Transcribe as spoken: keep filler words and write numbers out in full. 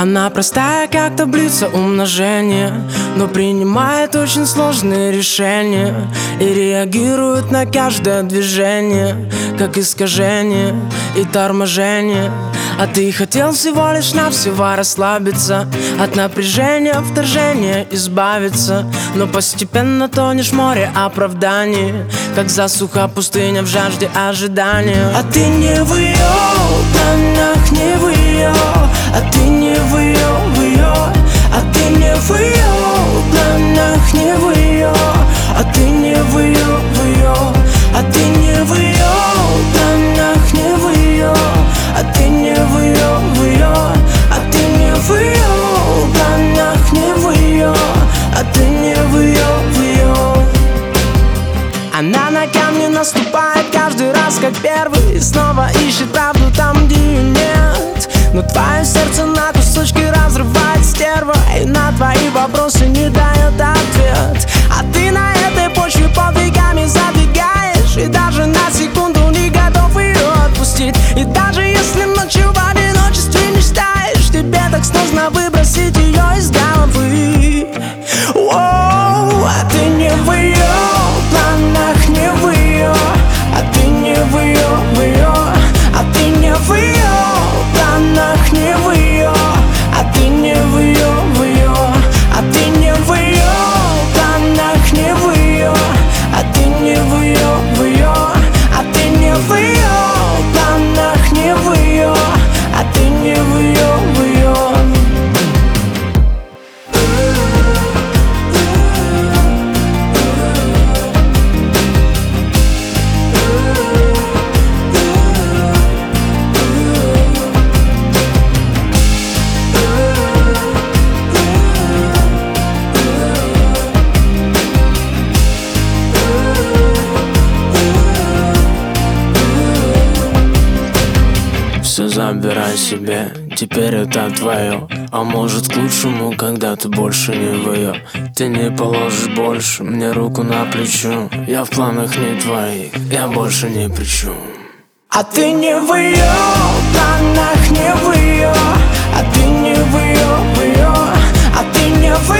Она простая, как таблица умножения, но принимает очень сложные решения и реагирует на каждое движение, как искажение и торможение. А ты хотел всего лишь навсего расслабиться, от напряжения, вторжения избавиться, но постепенно тонешь в море оправданий, как засуха пустыня в жажде ожидания. А ты не в ее планах, не в ее, а ты не в ее, в ее, а ты не в ее планах, не в ее, а ты не в ее, в ее, а ты не в ее планах, не в ее, а ты не в ее, в ее, а ты не в ее планах, не в ее, а ты не в ее, в ее. Она на камни наступает каждый раз, как первый, и снова ищет правду там, где ее нет. Но твое сердце на кусочки разрывает стерва, и на твои вопросы не дает ответ. А ты на этой почве подвигами задвигаешь, и даже на секунду не готов ее отпустить. И даже если ночью в одиночестве мечтаешь, тебе так сложно выбросить ее из головы. Воу, а ты не в ее планах, не в ее, а ты не в ее, в ее, а ты не в ее планах, не в ее, а ты не в ее, в ее, а ты не в ее планах, не в ее, а ты не в ее, в ее, а ты не в ее планах, не в ее, а ты не в ее, в ее. Все забирай себе, теперь это твое. А может к лучшему, когда ты больше не в ее. Ты не положишь больше мне руку на плечо. Я в планах не твоих, я больше не при чем. А ты не в ее планах, не в ее, а ты не в ее, в ее, а ты не в